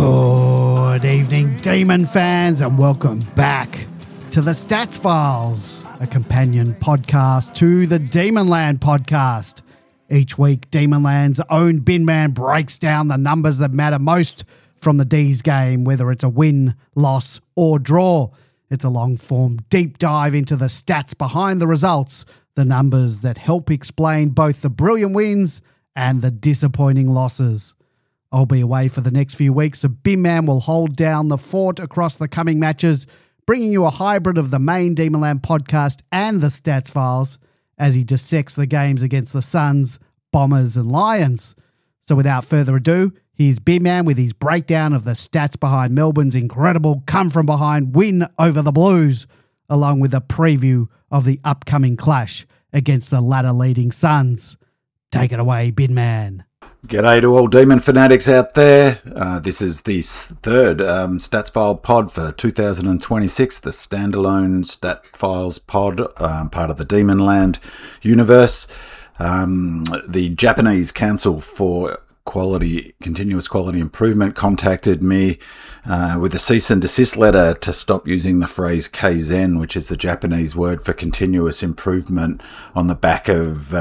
Good evening, Demon fans, and welcome back to the Stats Files, a companion podcast to the Demonland podcast. Each week, Demonland's own Bin Man breaks down the numbers that matter most from the D's game, whether it's a win, loss, or draw. It's a long-form deep dive into the stats behind the results, the numbers that help explain both the brilliant wins and the disappointing losses. I'll be away for the next few weeks, so Bin Man will hold down the fort across the coming matches, bringing you a hybrid of the main Demonland podcast and the Stats Files as he dissects the games against the Suns, Bombers and Lions. So without further ado, here's Bin Man with his breakdown of the stats behind Melbourne's incredible come-from-behind win over the Blues, along with a preview of the upcoming clash against the ladder-leading Suns. Take it away, Bin Man. G'day to all Demon fanatics out there. This is the third Stats File pod for 2026, the standalone Stat Files pod, part of the Demonland universe. The Japanese Council for Continuous Quality Improvement contacted me with a cease and desist letter to stop using the phrase Kaizen, which is the Japanese word for continuous improvement, on the back of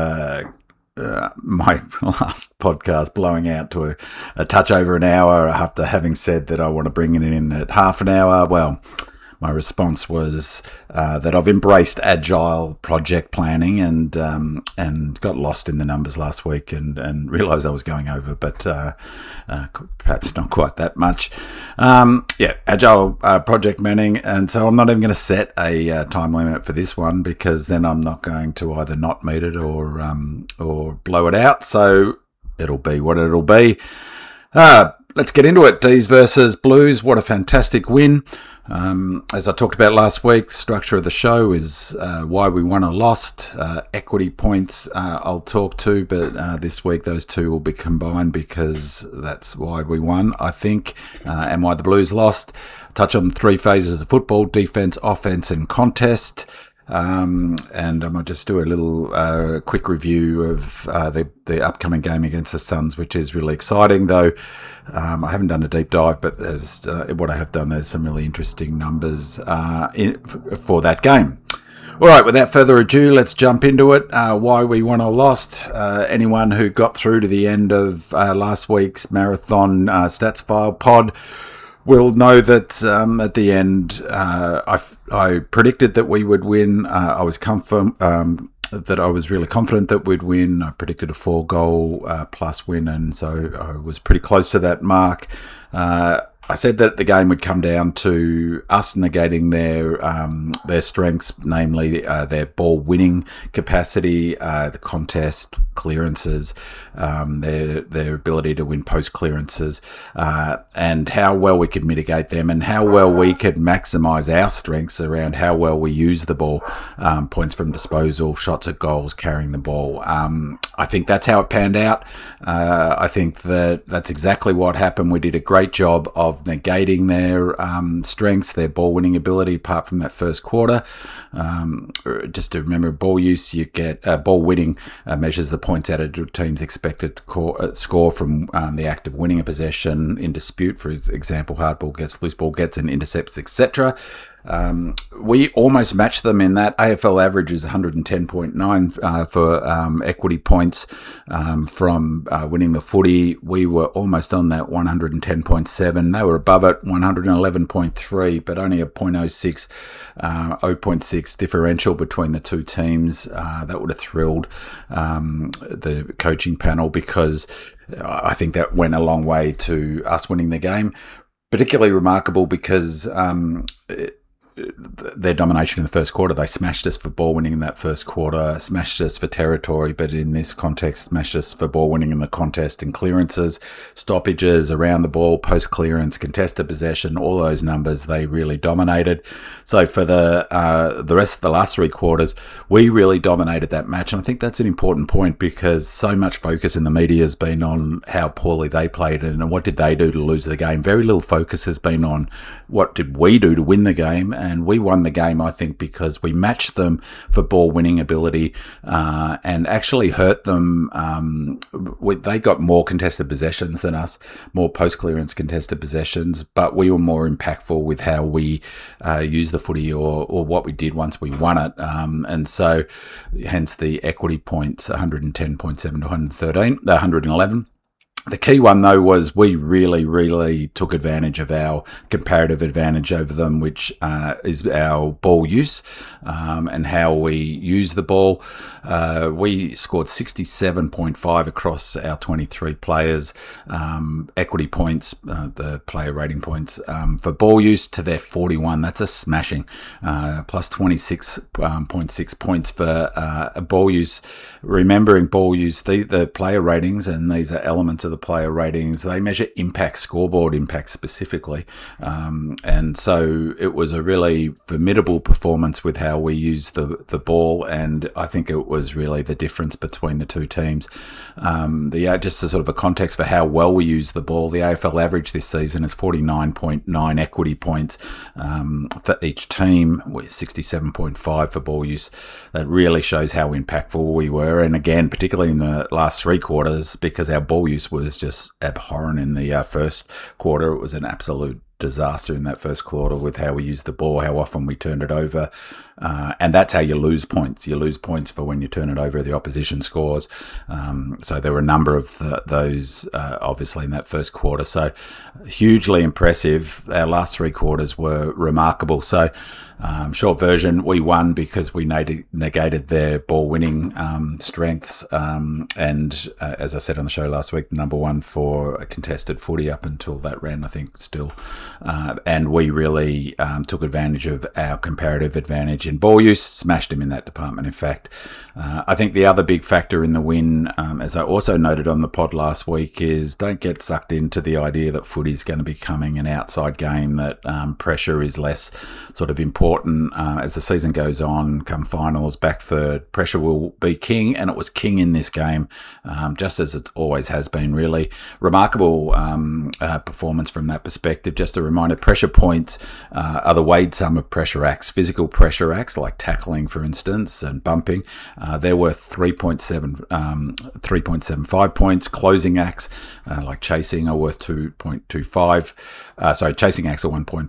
my last podcast blowing out to a touch over an hour after having said that I want to bring it in at half an hour. Well, my response was that I've embraced agile project planning and got lost in the numbers last week and realised I was going over, but perhaps not quite that much. Agile project planning, and so I'm not even going to set a time limit for this one, because then I'm not going to either not meet it or blow it out. So it'll be what it'll be. Let's get into it. D's versus Blues. What a fantastic win. As I talked about last week, the structure of the show is why we won or lost. Equity points I'll talk to, but this week those two will be combined because that's why we won, I think, and why the Blues lost. Touch on 3 phases of football: defense, offense, and contest. And I might just do a little quick review of the upcoming game against the Suns, which is really exciting, though I haven't done a deep dive, but what I have done, there's some really interesting numbers for that game. All right, without further ado, let's jump into it. Why we won or lost. Anyone who got through to the end of last week's marathon Stats File pod will know that at the end, I predicted that we would win. I was that I was really confident that we'd win. I predicted a 4-goal plus win, and so I was pretty close to that mark. I said that the game would come down to us negating their strengths, namely their ball winning capacity, the contest clearances, their ability to win post clearances, and how well we could mitigate them, and how well we could maximise our strengths around how well we use the ball, points from disposal, shots at goals, carrying the ball. I think that's how it panned out. I think that's exactly what happened. We did a great job of negating their strengths, their ball winning ability, apart from that first quarter. Just to remember, ball use, you get ball winning measures the points added to a team's expected score from the act of winning a possession in dispute. For example, hard ball gets, loose ball gets, and intercepts, etc. We almost matched them in that. AFL average is 110.9 for equity points from winning the footy. We were almost on that 110.7. They were above it, 111.3, but only a 0.06 differential between the two teams. That would have thrilled the coaching panel, because I think that went a long way to us winning the game. Particularly remarkable because their domination in the first quarter, they smashed us for ball winning in that first quarter, smashed us for territory, but in this context, smashed us for ball winning in the contest and clearances, stoppages, around the ball, post clearance, contested possession, all those numbers, they really dominated. So for the rest of the last 3 quarters, we really dominated that match. And I think that's an important point, because so much focus in the media has been on how poorly they played and what did they do to lose the game. Very little focus has been on what did we do to win the game. and we won the game, I think, because we matched them for ball winning ability and actually hurt them. They got more contested possessions than us, more post-clearance contested possessions, but we were more impactful with how we used the footy or what we did once we won it. And so hence the equity points, 110.7 to 111. The key one, though, was we really, really took advantage of our comparative advantage over them, which is our ball use and how we use the ball. We scored 67.5 across our 23 players. Equity points, the player rating points for ball use to their 41. That's a smashing. Plus 26.6 points for ball use. Remembering ball use, the player ratings, and these are elements of the player ratings, they measure impact, scoreboard impact specifically. And so it was a really formidable performance with how we used the ball, and I think it was really the difference between the two teams. Just a sort of a context for how well we use the ball, the AFL average this season is 49.9 equity points for each team, with 67.5 for ball use. That really shows how impactful we were, and again, particularly in the last three quarters, because our ball use was just abhorrent in the first quarter. It was an absolute disaster in that first quarter with how we used the ball, how often we turned it over. And that's how you lose points. You lose points for when you turn it over, the opposition scores. So there were a number of those, obviously, in that first quarter. So hugely impressive. Our last three quarters were remarkable. So short version, we won because we negated their ball winning strengths. And as I said on the show last week, number one for a contested footy up until that ran, I think, still. And we really took advantage of our comparative advantage in ball use, smashed him in that department, in fact. I think the other big factor in the win, as I also noted on the pod last week, is don't get sucked into the idea that footy is going to be becoming an outside game, that pressure is less sort of important. As the season goes on, come finals, back third, pressure will be king, and it was king in this game, just as it always has been, really. Remarkable performance from that perspective. Just a reminder, pressure points are the weighed sum of pressure acts, physical pressure acts like tackling, for instance, and bumping. They're worth 3.75 points. Closing acts like chasing are worth 2.25. Chasing acts are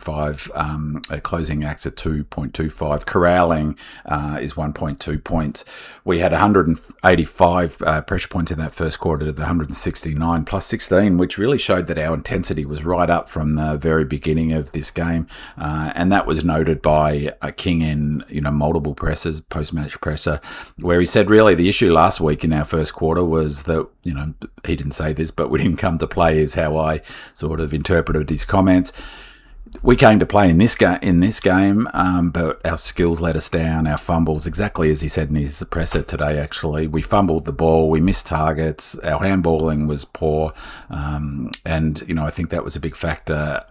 1.5. Closing acts are 2.25. Corralling is 1.2 points. We had 185 pressure points in that first quarter to the 169 plus 16, which really showed that our intensity was right up from the very beginning of this game, and that was noted by King in multiple presses, post-match presser, where he said really the issue last week in our first quarter was that he didn't say this, but we didn't come to play, is how I sort of interpreted his comments. We came to play in this game, but our skills let us down. Our fumbles, exactly as he said in his presser today. Actually, we fumbled the ball, we missed targets, our handballing was poor, and I think that was a big factor.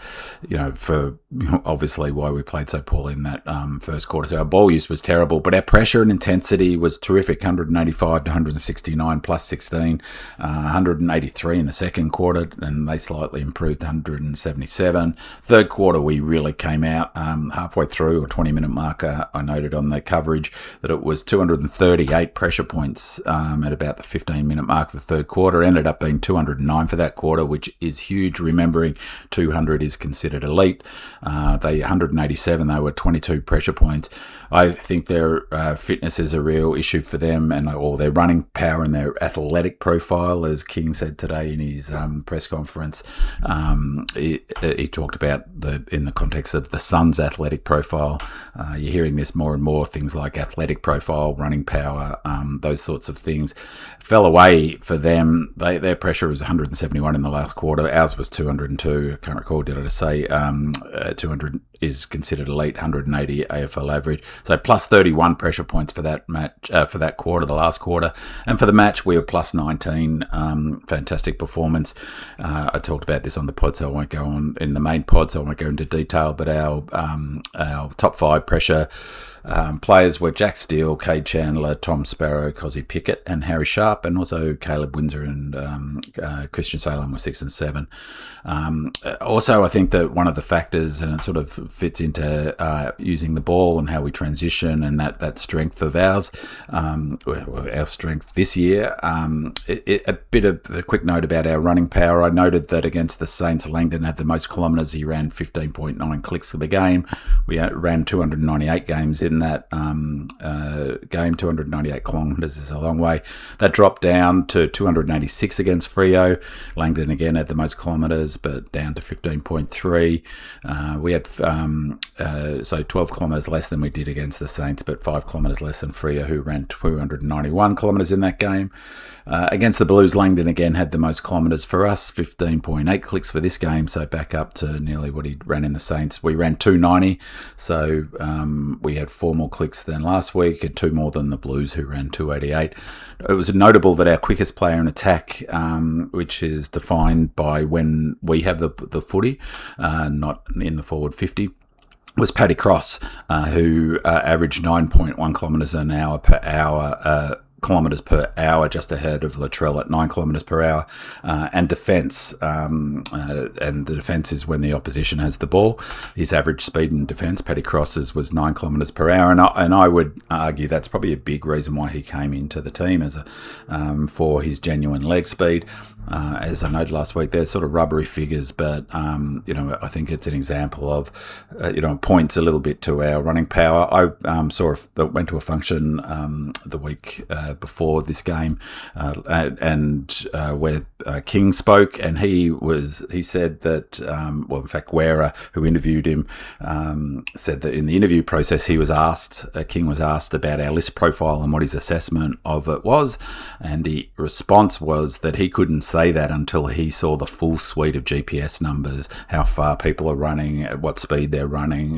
For obviously why we played so poorly in that first quarter. So our ball use was terrible, but our pressure and intensity was terrific. 185 to 169 plus 16, 183 in the second quarter, and they slightly improved to 177. Third quarter, we really came out halfway through, or 20-minute marker. I noted on the coverage that it was 238 pressure points at about the 15-minute mark of the third quarter. Ended up being 209 for that quarter, which is huge. Remembering 200 is considered elite. They 187, they were 22 pressure points. I think their fitness is a real issue for them, and or their running power and their athletic profile, as King said today in his press conference. He talked about in the context of the Suns' athletic profile. You're hearing this more and more, things like athletic profile, running power, those sorts of things fell away for them. Their pressure was 171 in the last quarter. Ours was 202. I can't recall, did I say 200 is considered elite, 180 AFL average. So plus 31 pressure points for that match, for that quarter, the last quarter. And for the match, we were plus 19. Fantastic performance. I talked about this on the pod, so I won't go on in the main pod, so I won't go into detail, but our top five pressure players were Jack Steele, Cade Chandler, Tom Sparrow, Cozzy Pickett, and Harry Sharp, and also Caleb Windsor and Christian Salem were 6 and 7. Also, I think that one of the factors, and it sort of fits into using the ball and how we transition and that strength of ours, our strength this year. A bit of a quick note about our running power. I noted that against the Saints, Langdon had the most kilometres. He ran 15.9 clicks for the game. We ran 298 games in that game. 298 kilometres is a long way. That dropped down to 286 against Freo. Langdon again had the most kilometres, but down to 15.3. We had so 12 kilometres less than we did against the Saints, but 5 kilometres less than Freo, who ran 291 kilometres in that game. Against the Blues, Langdon again had the most kilometres for us, 15.8 clicks for this game, so back up to nearly what he ran in the Saints. We ran 290, so we had 4 more clicks than last week and 2 more than the Blues, who ran 288. It was notable that our quickest player in attack, which is defined by when we have the footy, not in the forward 50, was Paddy Cross, who averaged 9.1 kilometres an hour per hour, kilometres per hour, just ahead of Latrell at 9 kilometres per hour, and defence. And the defence is when the opposition has the ball. His average speed in defence, Paddy Cross's, was 9 kilometres per hour, and I would argue that's probably a big reason why he came into the team as for his genuine leg speed. As I noted last week, they're sort of rubbery figures, but I think it's an example of points a little bit to our running power. I went to a function the week before this game, where King spoke, and he said that in fact, Guerra, who interviewed him, said that in the interview process King was asked about our list profile and what his assessment of it was, and the response was that he couldn't say that until he saw the full suite of GPS numbers, how far people are running, at what speed they're running,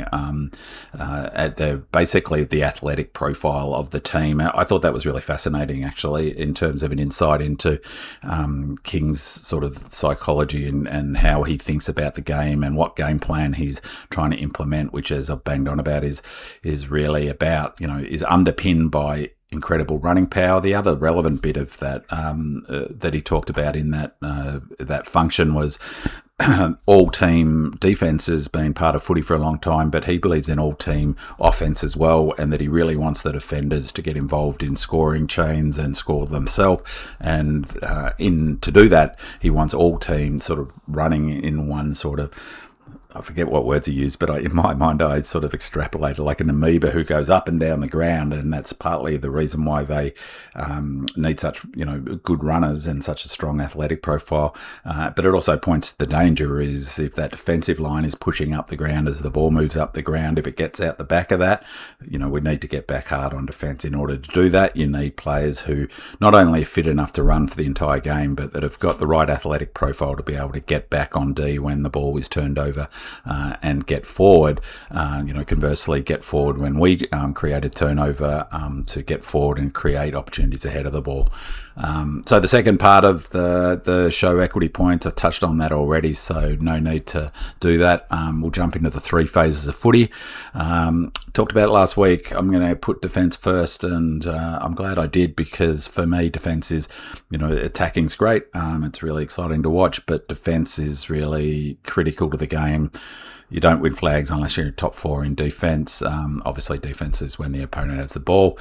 basically the athletic profile of the team. I thought that was really fascinating, actually, in terms of an insight into King's sort of psychology and how he thinks about the game and what game plan he's trying to implement, which, as I've banged on about, is really about, is underpinned by incredible running power. The other relevant bit of that that he talked about in that function was all team defense has been part of footy for a long time, but he believes in all team offense as well, and that he really wants the defenders to get involved in scoring chains and score themselves. And to do that, he wants all team sort of running in one sort of, I forget what words he used, but in my mind, I sort of extrapolated like an amoeba who goes up and down the ground, and that's partly the reason why they need such, good runners and such a strong athletic profile. But it also points to the danger is if that defensive line is pushing up the ground as the ball moves up the ground, if it gets out the back of that, we need to get back hard on defence. In order to do that, you need players who not only are fit enough to run for the entire game, but that have got the right athletic profile to be able to get back on D when the ball is turned over. And get forward, conversely, get forward when we create a turnover, to get forward and create opportunities ahead of the ball. So the second part of the show, equity points, I've touched on that already, so no need to do that. We'll jump into the 3 phases of footy. Talked about it last week. I'm going to put defence first, and I'm glad I did, because for me, defence is, attacking's great. It's really exciting to watch, but defence is really critical to the game. You don't win flags unless you're top 4 in defence. Obviously, defence is when the opponent has the ball.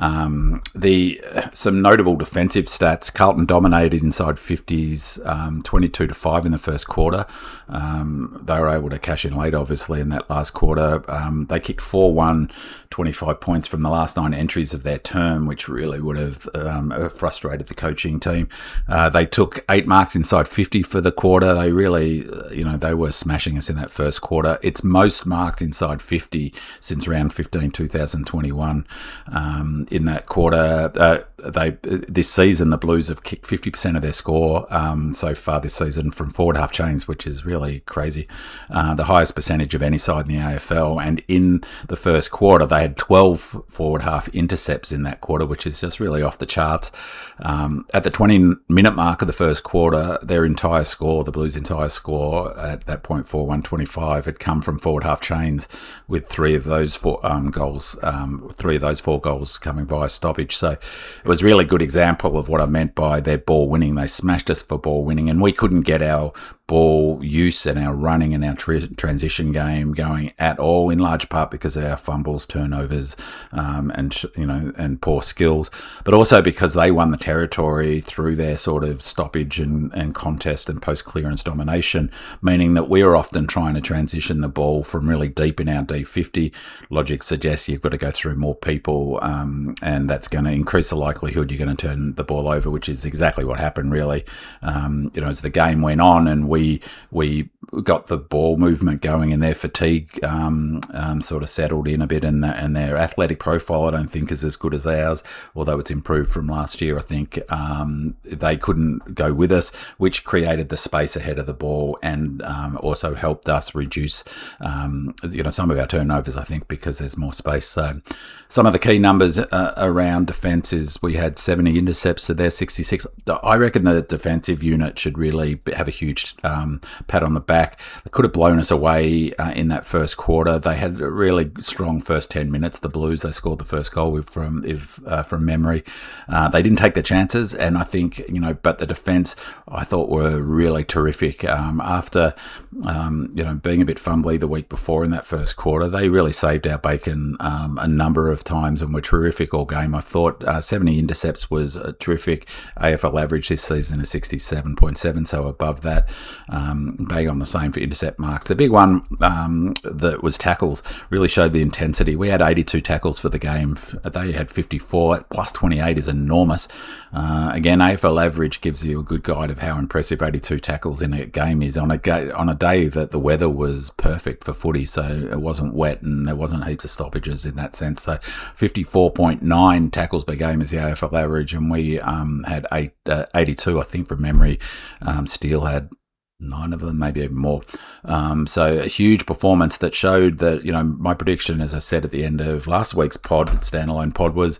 Some notable defensive stats: Carlton dominated inside 50s, 22-5 in the first quarter. They were able to cash in late, obviously, in that last quarter. They kicked 4-1, 25 points from the last 9 entries of their term, which really would have frustrated the coaching team. They took 8 marks inside 50 for the quarter. They really, they were smashing us in that first quarter. It's most marks inside 50 since round 15, 2021. In that quarter, this season, the Blues have kicked 50% of their score so far this season from forward half chains, which is really crazy. The highest percentage of any side in the AFL. And in the first quarter, they had 12 forward half intercepts in that quarter, which is just really off the charts. At the 20-minute mark of the first quarter, their entire score, the Blues' entire score at that point, 4-1-25, had come from forward half chains, with 3 of those 4 goals, 3 of those 4 goals coming via stoppage. So it was a really good example of what I meant by their ball winning. They smashed us for ball winning, and we couldn't get our ball use and our running and our transition game going at all, in large part because of our fumbles, turnovers, and poor skills, but also because they won the territory through their sort of stoppage and contest and post-clearance domination, meaning that we were often trying to transition the ball from really deep in our D50. Logic suggests you've got to go through more people, and that's going to increase the likelihood you're going to turn the ball over, which is exactly what happened, really. As the game went on and we got the ball movement going and their fatigue sort of settled in a bit, and their athletic profile I don't think is as good as ours, although it's improved from last year. I think they couldn't go with us, which created the space ahead of the ball and also helped us reduce some of our turnovers, I think, because there's more space. So some of the key numbers around defence is we had 70 intercepts to their 66. I reckon the defensive unit should really have a huge pat on the back. They could have blown us away in that first quarter. They had a really strong first 10 minutes. The Blues, they scored the first goal from memory. They didn't take the chances, and I think, but the defence I thought were really terrific. After being a bit fumbly the week before in that first quarter, they really saved our bacon a number of times and were terrific all game. I thought 70 intercepts was terrific. AFL average this season is 67.7, so above that. Bang on the same for intercept marks. The big one that was tackles really showed the intensity. We had 82 tackles for the game. They had 54. Plus 28 is enormous. Again, AFL average gives you a good guide of how impressive 82 tackles in a game is on a day that the weather was perfect for footy, so it wasn't wet and there wasn't heaps of stoppages in that sense. So 54.9 tackles per game is the AFL average, and we had 82, I think, from memory. Steele had 9 of them, maybe even more. So a huge performance that showed that, my prediction, as I said at the end of last week's standalone pod, was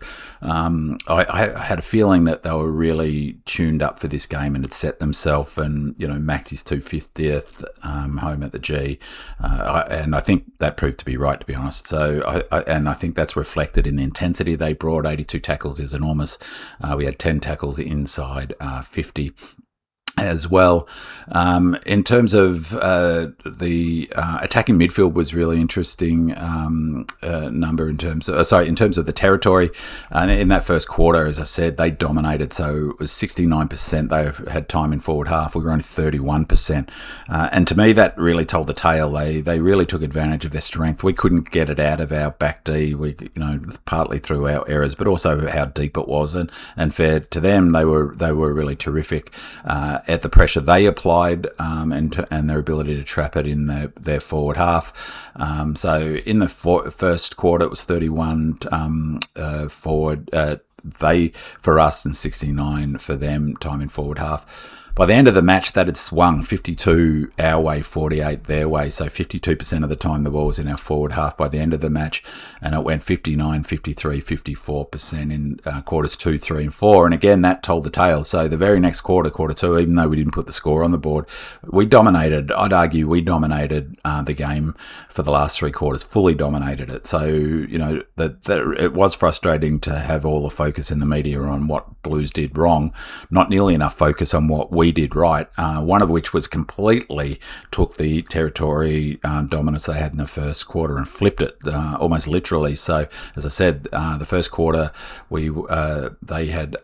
I had a feeling that they were really tuned up for this game and had set themselves, and, Max's 250th home at the G. And I think that proved to be right, to be honest. So, I think that's reflected in the intensity they brought. 82 tackles is enormous. We had 10 tackles inside 50. As well. In terms of the attacking midfield was really interesting number in terms of the territory. In that first quarter, as I said, they dominated. So it was 69%. They had time in forward half. We were only 31%. And to me, that really told the tale. They really took advantage of their strength. We couldn't get it out of our back D. We, partly through our errors, but also how deep it was. And fair to them, they were really terrific at the pressure they applied and their ability to trap it in their forward half. So in the first quarter, it was 31 forward for us and 69 for them, time in forward half. By the end of the match, that had swung 52 our way, 48 their way. So 52% of the time the ball was in our forward half by the end of the match. And it went 59, 53, 54% in quarters 2, 3 and 4. And again, that told the tale. So the very next quarter 2, even though we didn't put the score on the board, we dominated. I'd argue we dominated the game for the last 3 quarters, fully dominated it. So, that it was frustrating to have all the focus in the media on what Blues did wrong, not nearly enough focus on what we did right, one of which was completely took the territory dominance they had in the first quarter and flipped it almost literally. So, as I said, the first quarter they had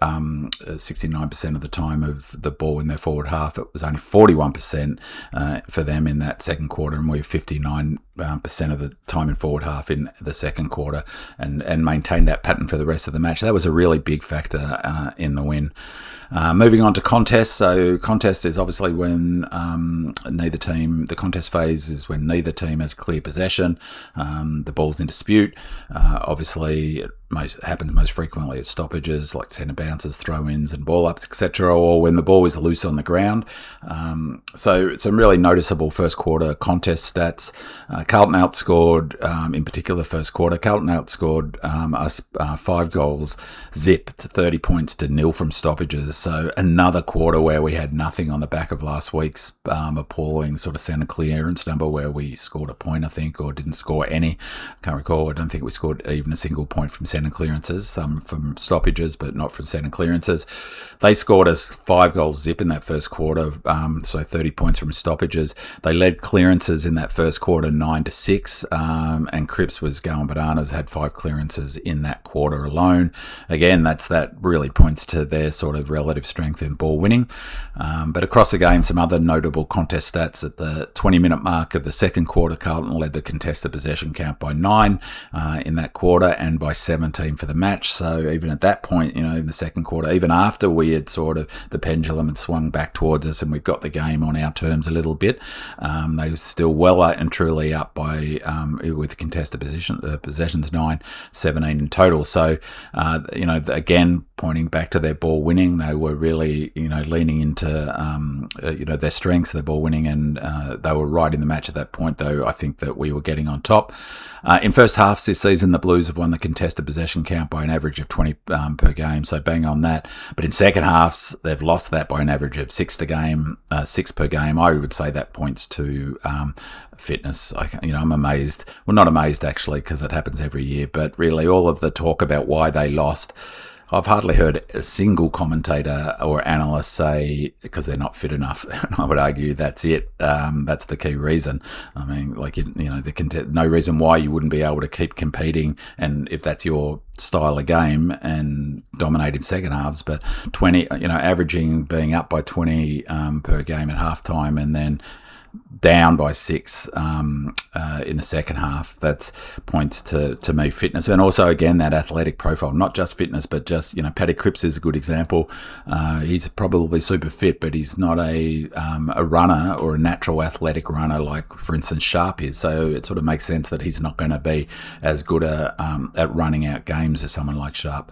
69% of the time of the ball in their forward half. It was only 41% for them in that second quarter, and we were 59% of the time in forward half in the second quarter, and maintained that pattern for the rest of the match. That was a really big factor in the win. Moving on to contests. So contest is obviously when the contest phase is when neither team has clear possession. The ball's in dispute. Obviously, it happens most frequently at stoppages, like centre bounces, throw-ins and ball-ups, etc., or when the ball is loose on the ground. So some really noticeable first quarter contest stats. Carlton outscored, in particular first quarter, outscored us 5 goals, zip to 30 points to 0 from stoppages. So another quarter where we had nothing on the back of last week's appalling sort of centre clearance number where we scored a point, I think, or didn't score any. Can't recall. I don't think we scored even a single point from centre centre clearances, some from stoppages, but not from centre clearances. They scored us 5 goals zip in that first quarter, so 30 points from stoppages. They led clearances in that first quarter 9-6, and Cripps was going bananas, had 5 clearances in that quarter alone. Again, that really points to their sort of relative strength in ball winning. But across the game, some other notable contest stats. At the 20-minute mark of the second quarter, Carlton led the contested possession count by 9 in that quarter and by 17 for the match. So even at that point, in the second quarter, even after we had sort of, the pendulum had swung back towards us and we've got the game on our terms a little bit, they were still well and truly up by, with contested possessions 9-17 in total. So, again, pointing back to their ball winning, they were really, leaning into, their strengths, their ball winning, and they were right in the match at that point, though I think that we were getting on top. In first halves this season, the Blues have won the contested possession count by an average of 20 per game, so bang on that. But in second halves, they've lost that by an average of 6 per game. I would say that points to fitness. I'm amazed. Well, not amazed actually, because it happens every year, but really all of the talk about why they lost, I've hardly heard a single commentator or analyst say because they're not fit enough. I would argue that's it. That's the key reason. I mean, no reason why you wouldn't be able to keep competing, and if that's your style of game, and dominate in second halves. But 20, averaging being up by 20 per game at halftime, and then down by 6 in the second half. That points to me fitness, and also again that athletic profile, not just fitness, but just Paddy Cripps is a good example. He's probably super fit, but he's not a runner or a natural athletic runner like, for instance, Sharp is. So it sort of makes sense that he's not going to be as good at running out games as someone like Sharp.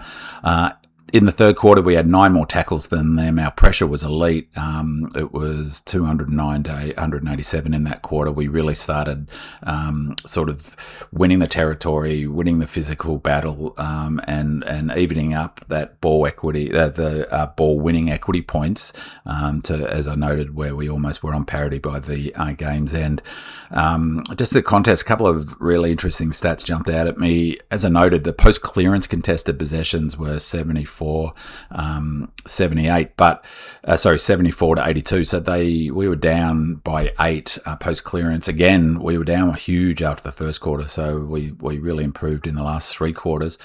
In the third quarter, we had 9 more tackles than them. Our pressure was elite. It was 209 to 187 in that quarter. We really started sort of winning the territory, winning the physical battle, and evening up that ball equity, the ball winning equity points to, as I noted, where we almost were on parity by the game's end. Just the contest, a couple of really interesting stats jumped out at me. As I noted, the post-clearance contested possessions were 78, but 74 to 82. So we were down by 8 post clearance. Again, we were down huge after the first quarter, so we really improved in the last 3 quarters,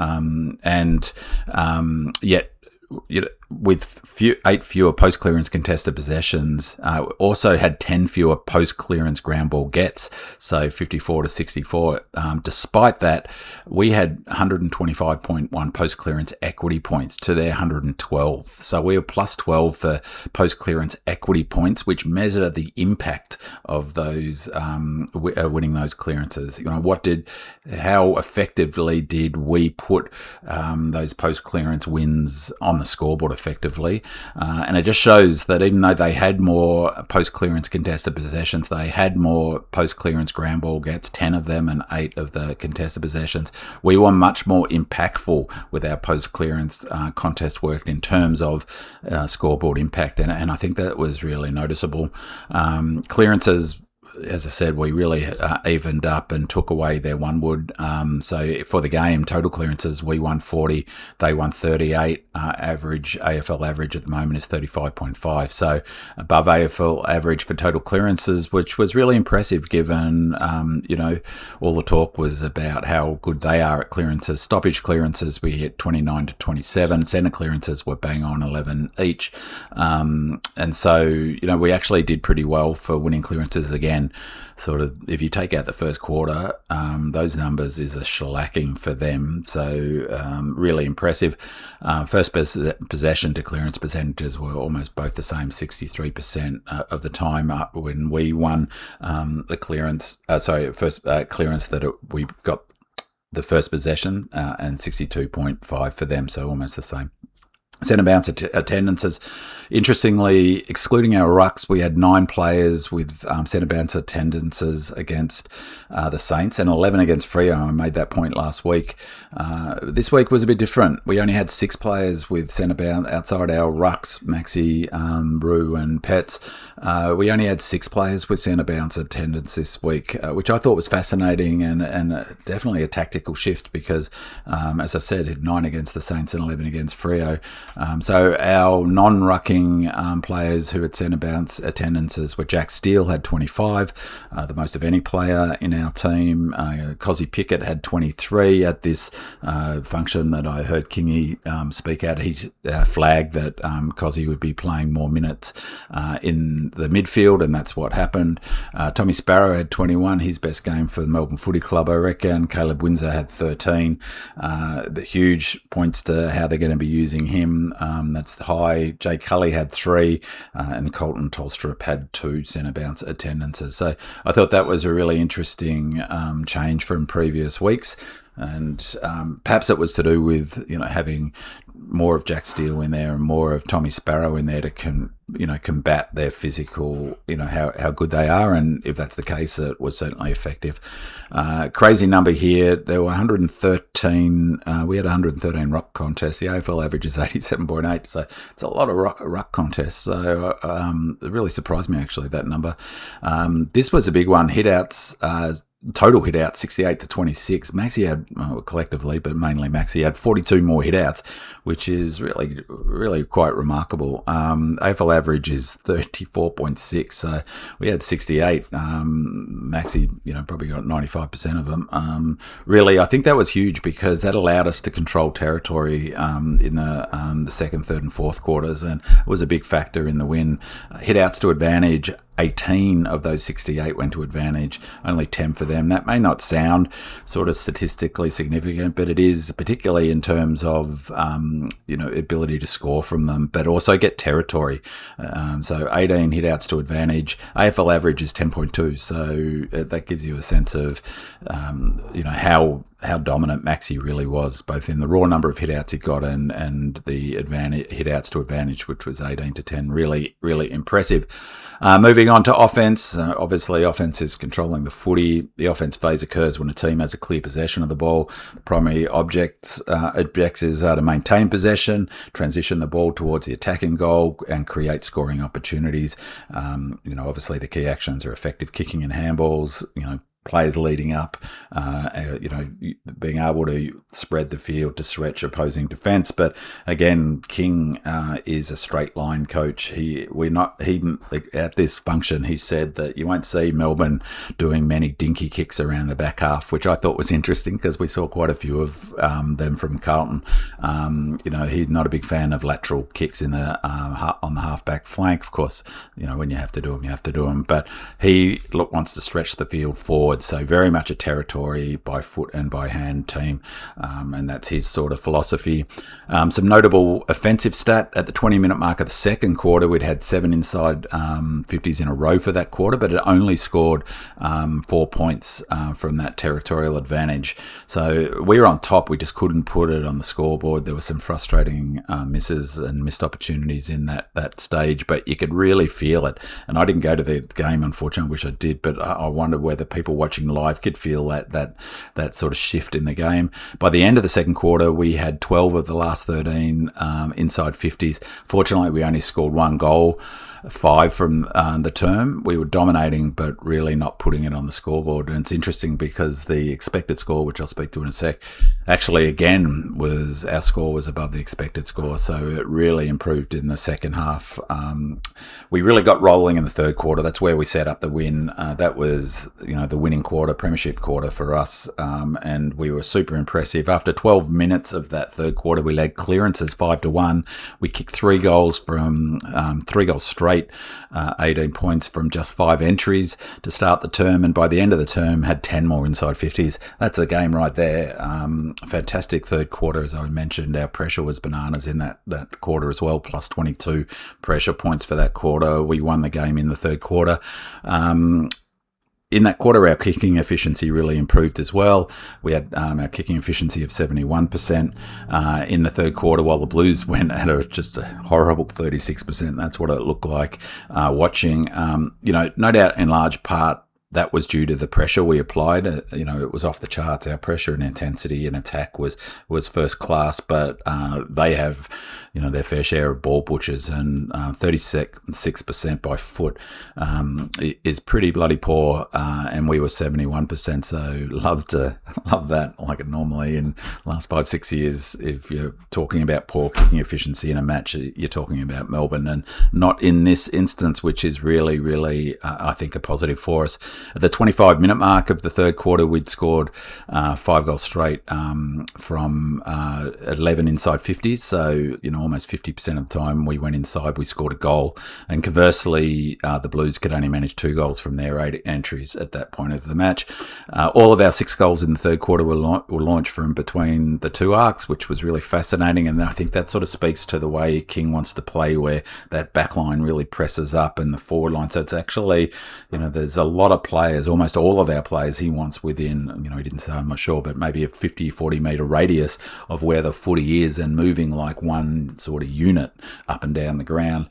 yet. With 8 fewer post-clearance contested possessions, also had 10 fewer post-clearance ground ball gets, so 54 to 64. Despite that, we had 125.1 post-clearance equity points to their 112. So we were plus 12 for post-clearance equity points, which measure the impact of those winning those clearances. How effectively did we put those post-clearance wins on the scoreboard effectively, and it just shows that even though they had more post-clearance contested possessions, they had more post-clearance ground ball gets, 10 of them and 8 of the contested possessions. We were much more impactful with our post-clearance contest work in terms of scoreboard impact, and I think that was really noticeable. Clearances, as I said, we really evened up and took away their one wood. So for the game, total clearances, we won 40, they won 38. AFL average at the moment is 35.5. So above AFL average for total clearances, which was really impressive given, all the talk was about how good they are at clearances. Stoppage clearances, we hit 29 to 27. Centre clearances were bang on 11 each. And so, we actually did pretty well for winning clearances again. Sort of, if you take out the first quarter, those numbers is a shellacking for them. So really impressive. First possession to clearance percentages were almost both the same, 63% of the time when we won the clearance. First clearance that we got the first possession, and 62.5 for them. So almost the same. centre bounce attendances. Interestingly, excluding our rucks, we had 9 players with centre bounce attendances against the Saints and 11 against Freo. I made that point last week. This week was a bit different. We only had 6 players with centre bounce outside our rucks, Maxi, Roo and Pets. We only had 6 players with centre bounce attendance this week, which I thought was fascinating and definitely a tactical shift because, as I said, 9 against the Saints and 11 against Freo. So our non-rucking players who had centre bounce attendances were Jack Steele had 25, the most of any player in our team. Cozzy Pickett had 23 at this function that I heard Kingy speak at. He flagged that Cozzy would be playing more minutes in the midfield, and that's what happened. Tommy Sparrow had 21, his best game for the Melbourne Footy Club, I reckon. Caleb Windsor had 13. The huge points to how they're going to be using him. That's high. Jay Cully had 3, and Colton Tolstrup had 2 centre bounce attendances. So I thought that was a really interesting change from previous weeks. And perhaps it was to do with having more of Jack Steele in there and more of Tommy Sparrow in there to combat their physical, how good they are. And if that's the case, it was certainly effective. Crazy number here. There were 113. We had 113 ruck contests. The AFL average is 87.8. So it's a lot of ruck contests. So it really surprised me actually, that number. This was a big one. Hitouts. Total hit out 68 to 26. Maxi had collectively, but mainly Maxi had 42 more hit outs, which is really quite remarkable. AFL average is 34.6, so we had 68. Maxi, probably got 95% of them. Really, I think that was huge because that allowed us to control territory in the second, third, and fourth quarters, and it was a big factor in the win. Hit outs to advantage. 18 of those 68 went to advantage, only 10 for them. That may not sound sort of statistically significant, but it is, particularly in terms of, ability to score from them, but also get territory. So 18 hit-outs to advantage. AFL average is 10.2, so that gives you a sense of, how dominant Maxi really was, both in the raw number of hit-outs he got and the hit-outs to advantage, which was 18 to 10. Really, really impressive. Moving on to offense. Obviously, offense is controlling the footy. The offense phase occurs when a team has a clear possession of the ball. The primary objectives are to maintain possession, transition the ball towards the attacking goal, and create scoring opportunities. Obviously, the key actions are effective kicking and handballs, players leading up, being able to spread the field to stretch opposing defence. But again, King is a straight line coach. At this function, he said that you won't see Melbourne doing many dinky kicks around the back half, which I thought was interesting because we saw quite a few of them from Carlton. He's not a big fan of lateral kicks in the on the half-back flank. Of course, when you have to do them, you have to do them. But he wants to stretch the field forward. So very much a territory by foot and by hand team, and that's his sort of philosophy. Some notable offensive stat at the 20-minute mark of the second quarter, we'd had 7 inside 50s in a row for that quarter, but it only scored 4 points from that territorial advantage. So we were on top. We just couldn't put it on the scoreboard. There were some frustrating misses and missed opportunities in that stage, but you could really feel it. And I didn't go to the game, unfortunately. I wish I did, but I wonder whether people watching live could feel that sort of shift in the game. By the end of the second quarter, we had 12 of the last 13 inside 50s. Fortunately, we only scored 1 goal. 5 from the term. We were dominating, but really not putting it on the scoreboard. And it's interesting because the expected score, which I'll speak to in a sec, actually again our score was above the expected score. So it really improved in the second half. We really got rolling in the third quarter. That's where we set up the win. That was, the winning quarter, premiership quarter for us. And we were super impressive. After 12 minutes of that third quarter, we led clearances 5-1. We kicked 3 goals from 3 goals straight. 18 points from just 5 entries to start the term, and by the end of the term had 10 more inside 50s. That's the game right there. Fantastic third quarter, as I mentioned. Our pressure was bananas in that quarter as well, plus 22 pressure points for that quarter. We won the game in the third quarter. In that quarter, our kicking efficiency really improved as well. We had our kicking efficiency of 71% in the third quarter, while the Blues went at just a horrible 36%. That's what it looked like watching. No doubt in large part, that was due to the pressure we applied. It was off the charts. Our pressure and intensity and attack was first class, but they have, their fair share of ball butchers, and 36% by foot is pretty bloody poor, and we were 71%. So love that. Like normally in the last 5-6 years, if you're talking about poor kicking efficiency in a match, you're talking about Melbourne, and not in this instance, which is really, really, I think, a positive for us. At the 25-minute mark of the third quarter, we'd scored 5 goals straight from 11 inside 50s. So, almost 50% of the time we went inside, we scored a goal. And conversely, the Blues could only manage 2 goals from their 8 entries at that point of the match. All of our 6 goals in the third quarter were launched from between the 2 arcs, which was really fascinating. And I think that sort of speaks to the way King wants to play, where that back line really presses up and the forward line. So it's actually, there's a lot of players, almost all of our players he wants within, he didn't say, I'm not sure, but maybe a 50, 40 metre radius of where the footy is, and moving like one sort of unit up and down the ground.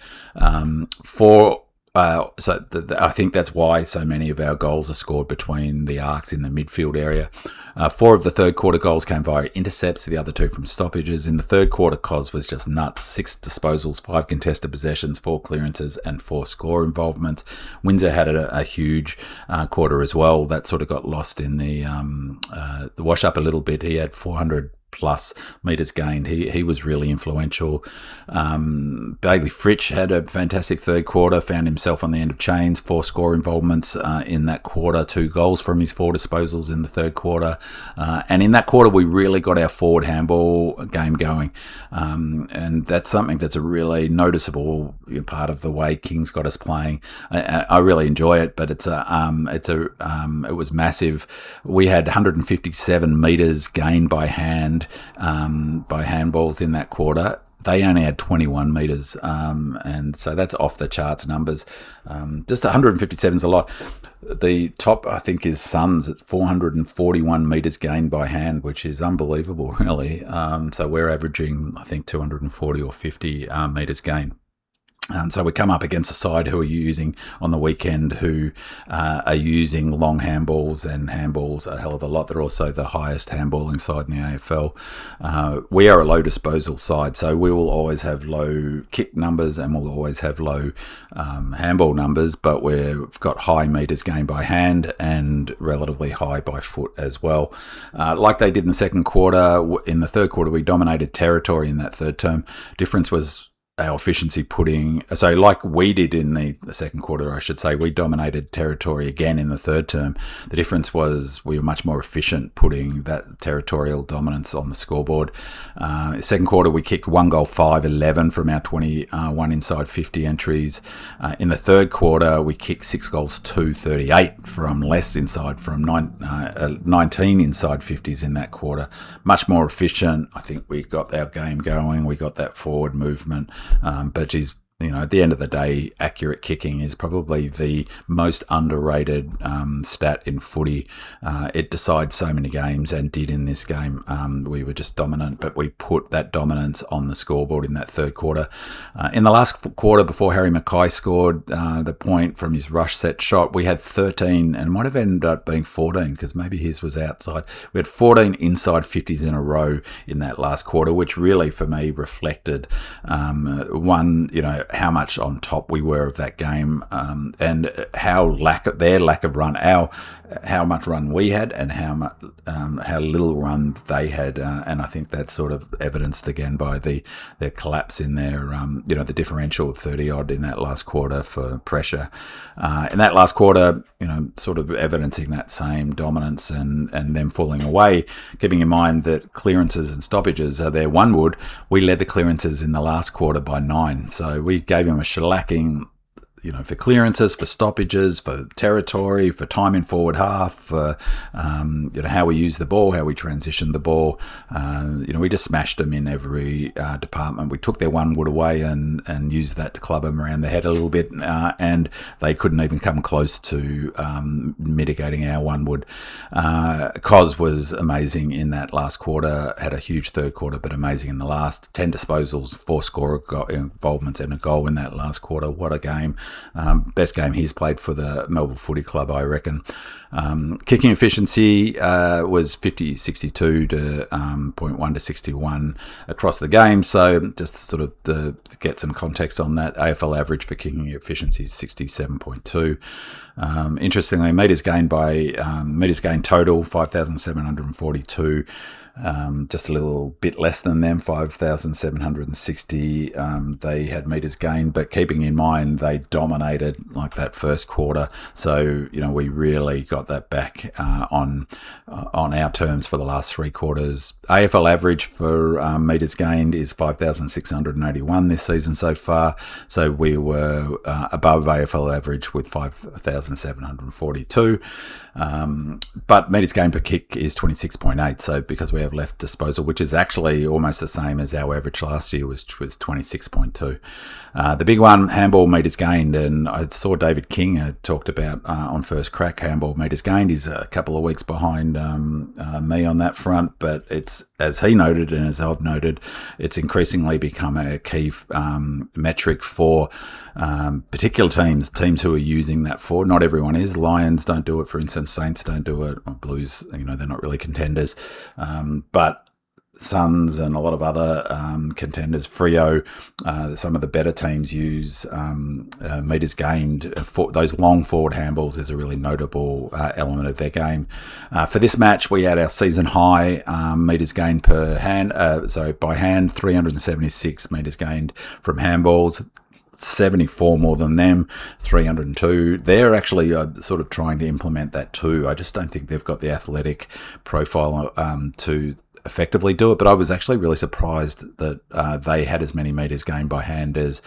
I think that's why so many of our goals are scored between the arcs in the midfield area. 4 of the third quarter goals came via intercepts, the other 2 from stoppages. In the third quarter, Cos was just nuts. 6 disposals, 5 contested possessions, 4 clearances, and 4 score involvements. Windsor had a huge quarter as well. That sort of got lost in the wash up a little bit. He had 400 plus metres gained. He was really influential. Bailey Fritsch had a fantastic third quarter, found himself on the end of chains, 4 score involvements in that quarter, 2 goals from his 4 disposals in the third quarter. And in that quarter, we really got our forward handball game going. And that's something that's a really noticeable part of the way King's got us playing. I really enjoy it, but it was massive. We had 157 metres gained by hand, by handballs in that quarter. They only had 21 metres, and so that's off the charts numbers. Just 157 is a lot. The top, I think, is Suns at 441 metres gained by hand, which is unbelievable, really. So we're averaging, I think, 240 or 50 metres gained. So we come up against a side who are using on the weekend, who are using long handballs, and handballs a hell of a lot. They're also the highest handballing side in the AFL. We are a low disposal side, so we will always have low kick numbers and we'll always have low handball numbers, but we've got high metres gained by hand and relatively high by foot as well. Like they did in the second quarter, in the third quarter we dominated territory in that third term. Difference was our efficiency so like we did in the second quarter, I should say, we dominated territory again in the third term. The difference was we were much more efficient putting that territorial dominance on the scoreboard. Second quarter, we kicked 1 goal 5-11 from our 21 inside 50 entries. In the third quarter, we kicked 6 goals 2-38 from less inside, from 19 inside 50s in that quarter. Much more efficient. I think we got our game going. We got that forward movement. But geez, at the end of the day, accurate kicking is probably the most underrated stat in footy. It decides so many games, and did in this game. We were just dominant, but we put that dominance on the scoreboard in that third quarter. In the last quarter, before Harry Mackay scored the point from his rush set shot, we had 13, and might have ended up being 14 because maybe his was outside. We had 14 inside 50s in a row in that last quarter, which really, for me, reflected how much on top we were of that game, and how their lack of run, how much run we had, and how little run they had, and I think that's sort of evidenced again by their collapse in their the differential of 30 odd in that last quarter for pressure. In that last quarter, sort of evidencing that same dominance and them falling away, keeping in mind that clearances and stoppages are their one wood. We led the clearances in the last quarter by 9, so we gave them a shellacking for clearances, for stoppages, for territory, for time in forward half, for how we use the ball, how we transition the ball. We just smashed them in every department. We took their 1 wood away and used that to club them around the head a little bit, and they couldn't even come close to mitigating our 1 wood. Cos was amazing in that last quarter, had a huge third quarter, but amazing in the last. 10 disposals, 4 score involvements and a goal in that last quarter. What a game. Best game he's played for the Melbourne Footy Club, I reckon. Kicking efficiency was 62 to 0.1 to 61 across the game. So just sort of to get some context on that, AFL average for kicking efficiency is 67.2. Interestingly, metres gained total 5,742. Just a little bit less than them, 5,760. They had metres gained, but keeping in mind they dominated like that first quarter. So, we really got that back on our terms for the last 3 quarters. AFL average for metres gained is 5,681 this season so far. So we were above AFL average with 5,742. But metres gained per kick is 26.8. So because we have left disposal, which is actually almost the same as our average last year, which was 26.2. The big one, handball metres gained, and I saw David King talked about on First Crack handball metres gained. He's a couple of weeks behind me on that front, but it's, as he noted and as I've noted, it's increasingly become a key metric for particular teams who are using that for. Not everyone is. Lions don't do it, for instance. Saints don't do it. Or Blues, they're not really contenders. But Suns and a lot of other contenders, Freo, some of the better teams use metres gained. For those long forward handballs is a really notable element of their game. For this match, we had our season high metres gained by hand, 376 metres gained from handballs. 74 more than them, 302. They're actually sort of trying to implement that too. I just don't think they've got the athletic profile to effectively do it, but I was actually really surprised that they had as many metres gained by hand as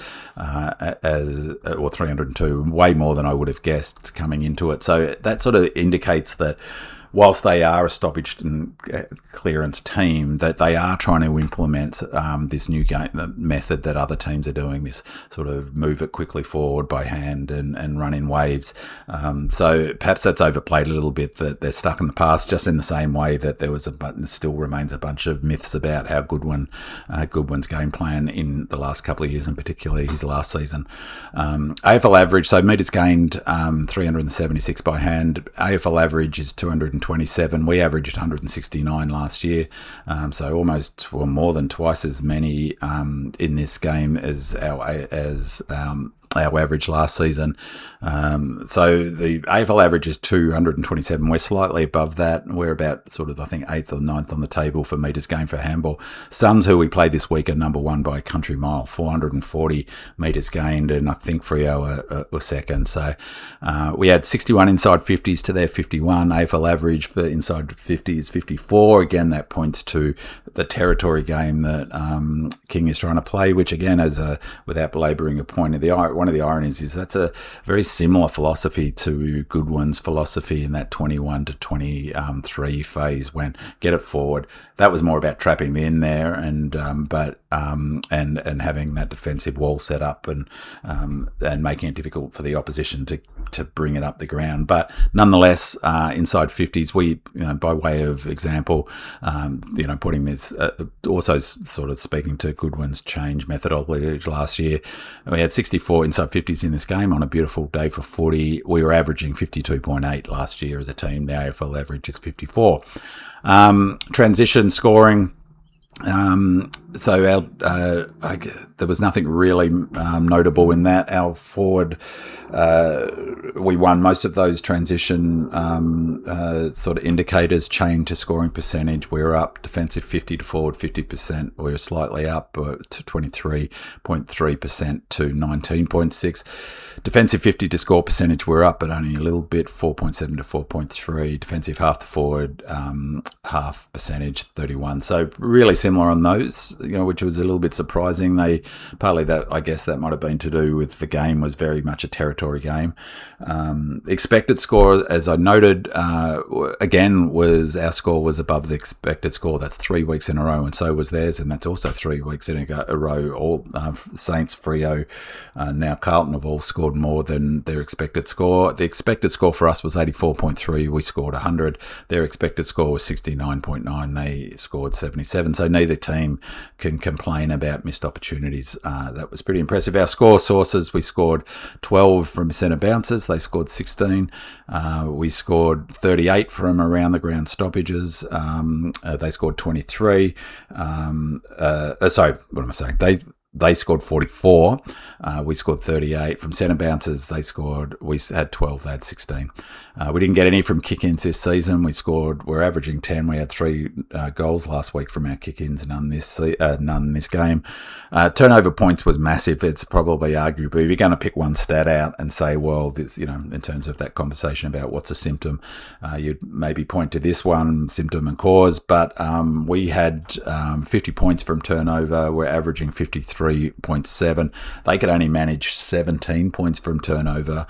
302, way more than I would have guessed coming into it. So that sort of indicates that whilst they are a stoppage and clearance team, that they are trying to implement this new game method that other teams are doing, this sort of move it quickly forward by hand and run in waves. So perhaps that's overplayed a little bit, that they're stuck in the past, just in the same way that there still remains a bunch of myths about how Goodwin's game plan in the last couple of years, and particularly his last season. AFL average, so metres gained 376 by hand. AFL average is 227. We averaged 169 last year, so almost more than twice as many in this game as our average last season. So the AFL average is 227. We're slightly above that. We're about sort of, I think, 8th or 9th on the table for metres gained for handball. Suns, who we played this week, are number 1 by a country mile, 440 metres gained, and I think Freo were second. So we had 61 inside 50s to their 51. AFL average for inside 50s 54. Again, that points to the territory game that King is trying to play, which again, without belabouring a point, one of the ironies is that's a very similar philosophy to Goodwin's philosophy in that 21 to 23 phase, when get it forward. That was more about trapping in there and having that defensive wall set up and making it difficult for the opposition to bring it up the ground. But nonetheless, inside 50s, we, by way of example, putting this, also sort of speaking to Goodwin's change methodology last year, we had 64 inside 50s in this game on a beautiful day for footy. We were averaging 52.8 last year as a team. The AFL average is 54. Transition scoring. So there was nothing really notable in that. Our forward, we won most of those transition sort of indicators, chain to scoring percentage. We were up defensive 50 to forward 50%. We were slightly up to 23.3% to 19.6. Defensive 50 to score percentage, we're up, but only a little bit, 4.7 to 4.3. Defensive half to forward, half percentage, 31. So really similar on those, which was a little bit surprising. Partly that, I guess that might have been to do with the game was very much a territory game. Expected score, as I noted, again, our score was above the expected score. That's 3 weeks in a row, and so was theirs, and that's also 3 weeks in a row. All Saints, Freo, now Carlton have all scored more than their expected score. The expected score for us was 84.3. We scored 100. Their expected score was 69.9. They scored 77. So neither team can complain about missed opportunities. That was pretty impressive. Our score sources, we scored 12 from centre bounces. They scored 16. We scored 38 from around the ground stoppages. They scored 23. Sorry, what am I saying? They scored 44. We scored 38. From centre bounces, we had 12. They had 16. We didn't get any from kick-ins this season. We're averaging 10. We had 3 goals last week from our kick-ins, none this game. Turnover points was massive. It's probably arguable, if you're going to pick one stat out and say, well, this, in terms of that conversation about what's a symptom, you'd maybe point to this one, symptom and cause. But we had 50 points from turnover. We're averaging 53.7. They could only manage 17 points from turnover.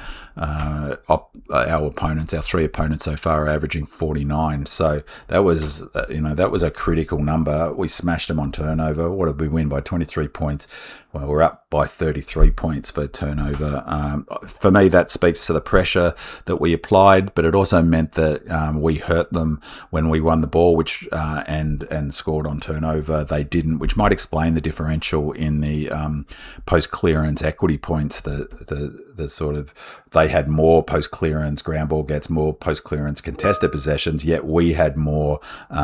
Our 3 opponents so far are averaging 49. So that was a critical number. We smashed them on turnover. What did we win by 23 points? Well, we're up by 33 points for turnover. For me, that speaks to the pressure that we applied, but it also meant that we hurt them when we won the ball, which and scored on turnover. They didn't, which might explain the differential in the post-clearance equity points. The sort of, they had more post-clearance, ground ball gets more post-clearance contested possessions, yet we had more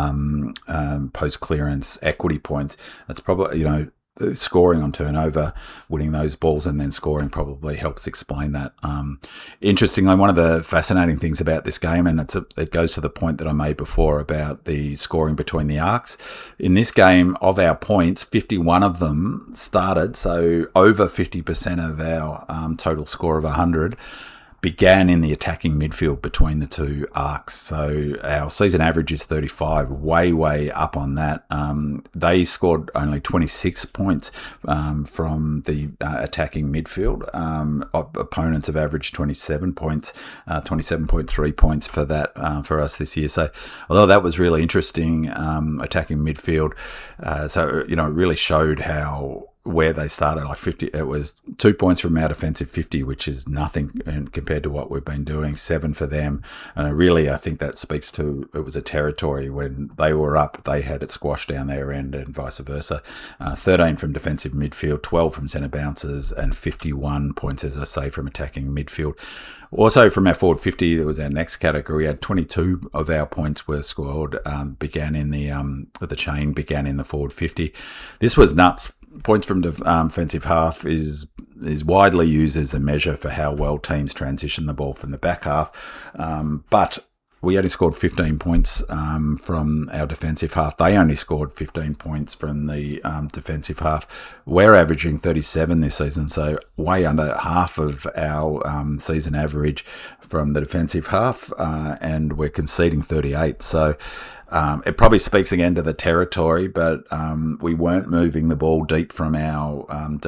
post-clearance equity points. That's probably, scoring on turnover, winning those balls and then scoring probably helps explain that. Interestingly, one of the fascinating things about this game, and it goes to the point that I made before about the scoring between the arcs. In this game, of our points, 51 of them started, so over 50% of our total score of 100 began in the attacking midfield between the 2 arcs. So our season average is 35, way up on that. They scored only 26 points from the attacking midfield. Opponents have averaged 27 points, 27.3 points for that for us this year. So although that was really interesting, attacking midfield, it really showed where they started, like 50, it was 2 points from our defensive 50, which is nothing compared to what we've been doing, 7 for them. And I think that speaks to, it was a territory when they were up, they had it squashed down their end and vice versa. 13 from defensive midfield, 12 from centre bounces, and 51 points, as I say, from attacking midfield. Also from our forward 50, that was our next category. We had 22 of our points were scored, began in the chain began in the forward 50. This was nuts. Points from defensive half is widely used as a measure for how well teams transition the ball from the back half. But we only scored 15 points from our defensive half. They only scored 15 points from the defensive half. We're averaging 37 this season, so way under half of our season average from the defensive half, and we're conceding 38. So it probably speaks again to the territory, but we weren't moving the ball deep from our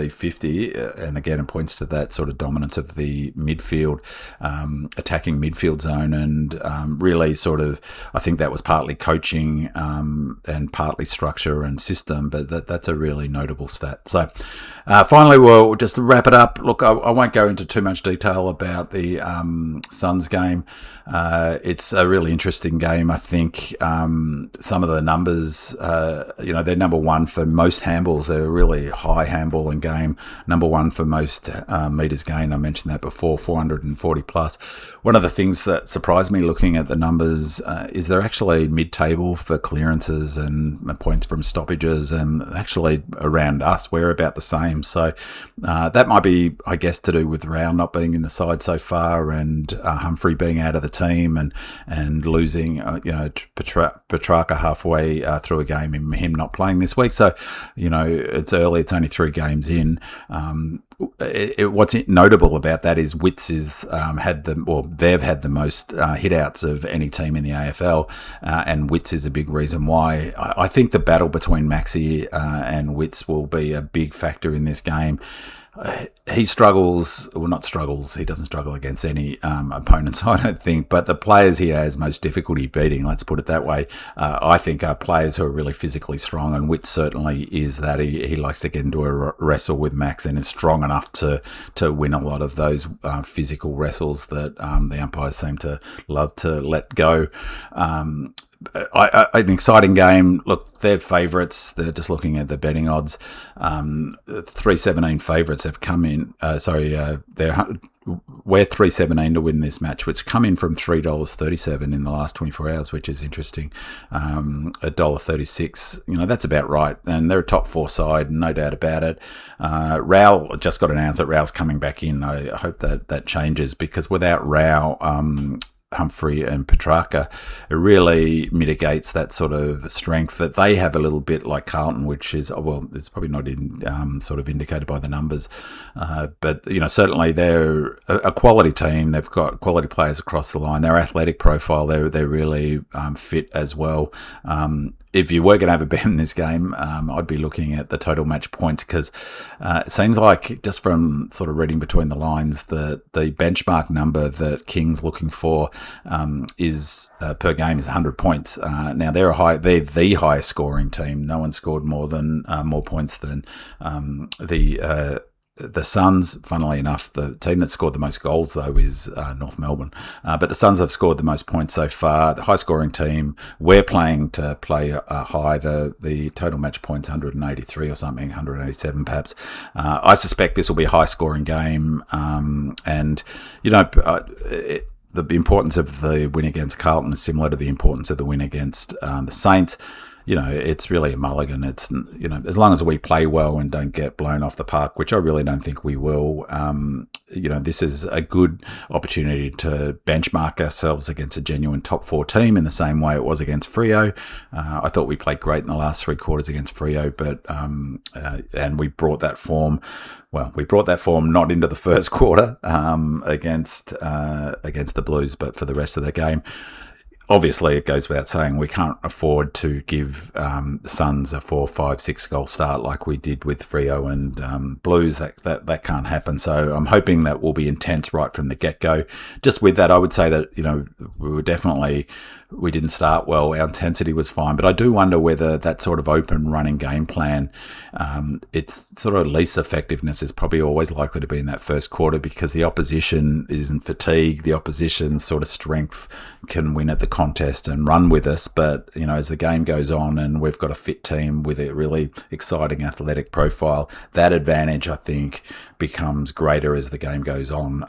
D50, and again it points to that sort of dominance of the midfield, attacking midfield zone, and really sort of, I think that was partly coaching and partly structure and system, but that's a really notable stat. So finally, we'll just to wrap it up. Look, I won't go into too much detail about the Suns game. It's a really interesting game, I think. Some of the numbers, they're number one for most handballs. They're a really high handballing game. Number one for most meters gained. I mentioned that before, 440 plus. One of the things that surprised me looking at the numbers is they're actually mid-table for clearances and points from stoppages, and actually around us, we're about the same. So that might be, I guess, to do with Rao not being in the side so far, and Humphrey being out of the team, and losing, Petrarca halfway through a game, him not playing this week. So, it's early. It's only 3 games in. What's notable about that is Wits they've had the most hit-outs of any team in the AFL, and Wits is a big reason why. I think the battle between Maxi and Wits will be a big factor in this game. He struggles, well, not struggles, he doesn't struggle against any opponents, I don't think, but the players he has most difficulty beating, let's put it that way, I think are players who are really physically strong, and Witts certainly is that. He likes to get into a wrestle with Max and is strong enough to win a lot of those physical wrestles that the umpires seem to love to let go. An exciting game. Look, they're favourites. They're just looking at the betting odds. 3.17 favourites have come in. We're 3.17 to win this match, which come in from $3.37 in the last 24 hours, which is interesting. $1.36. That's about right. And they're a top 4 side, no doubt about it. Rao just got announced that Rao's coming back in. I hope that changes, because without Rao, Humphrey and Petrarca, it really mitigates that sort of strength that they have a little bit like Carlton, which is, it's probably not sort of indicated by the numbers. But, certainly they're a quality team. They've got quality players across the line. Their athletic profile, they're really fit as well. If you were going to have a bet in this game, I'd be looking at the total match points, because it seems like, just from sort of reading between the lines, the benchmark number that King's looking for is per game is 100 points. Now they're the highest scoring team. No one scored more points than the Suns. Funnily enough, the team that scored the most goals, though, is North Melbourne. But the Suns have scored the most points so far. The high-scoring team, we're playing to play high. The total match points 183 or something, 187 perhaps. I suspect this will be a high-scoring game. The importance of the win against Carlton is similar to the importance of the win against the Saints. It's really a mulligan. It's, as long as we play well and don't get blown off the park, which I really don't think we will, this is a good opportunity to benchmark ourselves against a genuine top 4 team in the same way it was against Freo. I thought we played great in the last 3 quarters against Freo, but and we brought that form. Well, we brought that form not into the first quarter against the Blues, but for the rest of the game. Obviously, it goes without saying we can't afford to give the Suns a 4, 5, 6 goal start like we did with Freo and Blues. That can't happen. So I'm hoping that will be intense right from the get-go. Just with that, I would say that we didn't start well. Our intensity was fine, but I do wonder whether that sort of open running game plan, its sort of least effectiveness is probably always likely to be in that first quarter, because the opposition isn't fatigued. The opposition's sort of strength can win at the contest and run with us. But, as the game goes on and we've got a fit team with a really exciting athletic profile, that advantage, I think, becomes greater as the game goes on.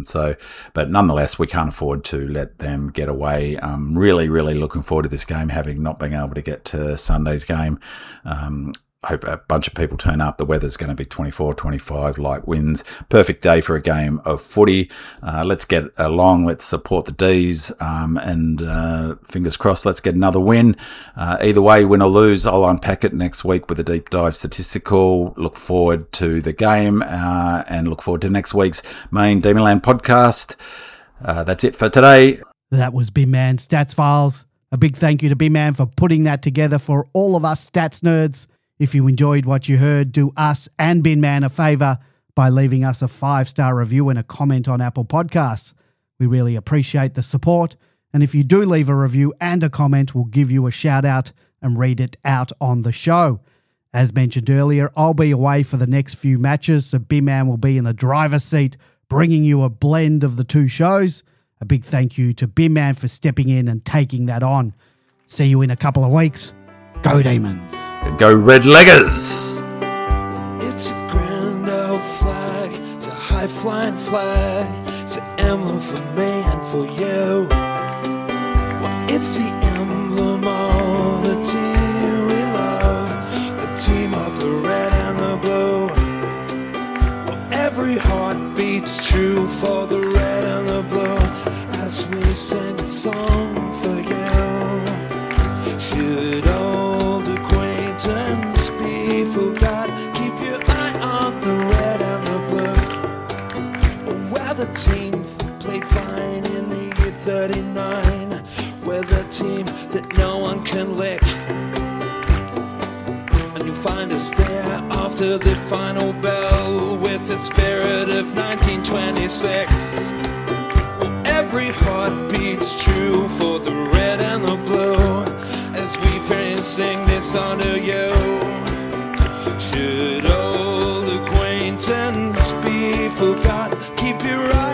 But nonetheless, we can't afford to let them get away. Really, really looking forward to this game, having not been able to get to Sunday's game. Hope a bunch of people turn up. The weather's going to be 24, 25, light winds. Perfect day for a game of footy. Let's get along. Let's support the Ds. And fingers crossed, let's get another win. Either way, win or lose, I'll unpack it next week with a deep dive statistical. Look forward to the game and look forward to next week's main Demonland podcast. That's it for today. That was Binman Stats Files. A big thank you to Binman for putting that together for all of us stats nerds. If you enjoyed what you heard, do us and Binman a favour by leaving us a 5-star review and a comment on Apple Podcasts. We really appreciate the support. And if you do leave a review and a comment, we'll give you a shout out and read it out on the show. As mentioned earlier, I'll be away for the next few matches, so Binman will be in the driver's seat, bringing you a blend of the 2 shows. A big thank you to Binman for stepping in and taking that on. See you in a couple of weeks. Go Demons. Go Red Leggers. It's a grand old flag. It's a high-flying flag. It's an emblem for me and for you. Well, it's the emblem of the team we love. The team of the red and the blue. Well, every heart beats true for the red and the blue. As we sing a song for you. other team played fine in the year 39. We're the team that no one can lick. And you'll find us there after the final bell with the spirit of 1926. Well, every heart beats true for the red and the blue as we finish sing this song to you. Should old acquaintance be forgot, keep your eyes